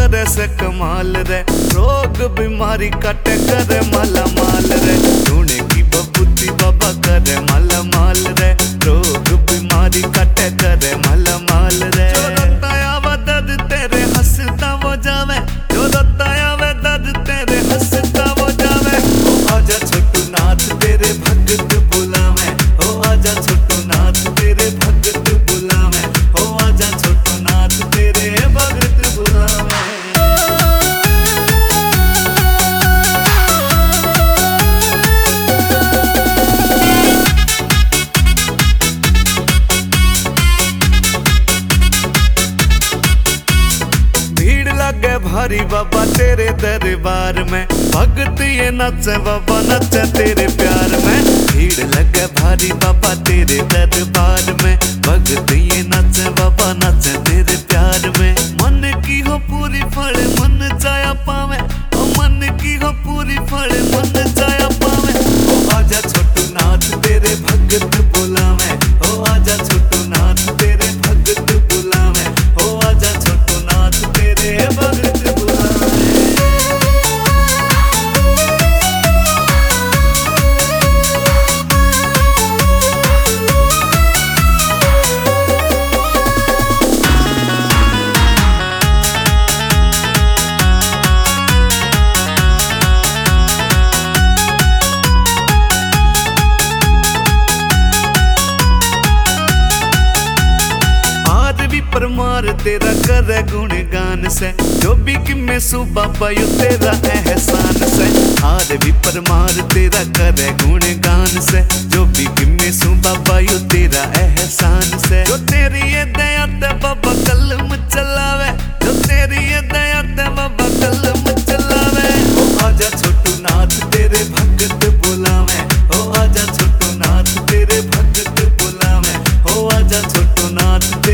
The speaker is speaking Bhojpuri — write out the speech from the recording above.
करे से कमाल रे, रोग बीमारी कटे करे माला माल रे। सोने की बबूती बाबा करे माला माल रे, रोग बीमारी कटे करे माला माल रे। जो रोताया वा दर्द तेरे हंसता वो जावे, जो रोताया वा दर्द तेरे हंसता वो जावे। ओ आजा छोटू नाथ तेरे भगत बुलावे, ओ आजा छोटू नाथ तेरे भगत बुलावे, ओ आजा छोटू नाथ तेरे भगत बुलावे। लगे भारी बाबा तेरे दरबार में, भगत ये नचे बाबा नचे तेरे प्यार में। भीड़ लगे भारी बाबा तेरे दरबार में, भगत ये नचे बाबा नचे तेरे प्यार में। मन की हो पूरी फल मन चाया पावे, ओ मन की हो पूरी फल मन चाया पावे। ओ आजा छोटू नाथ तेरे भगत बुलावे, ओ आजा छोटू नाथ तेरे भगत बुलावे, ओ आजा छोटू नाथ तेरे भगत बुलावे। परमार तेरा करे गुणगान से, जो भी किमे सुबह पायु तेरा एहसान से। हार भी परमार तेरा करे गुणगान से, जो भी किमे सुबह पायु तेरा एहसान से। जो तेरी ये दया ते बाबा कलम चलावे, जो तेरी ये दया ते बाबा कलम चलावे। ओ आजा छोटू नाथ तेरे भगत बुलावे, ओ आजा छोटू नाथ तेरे भगत बुलावे, ओ आजा छोटू नाथ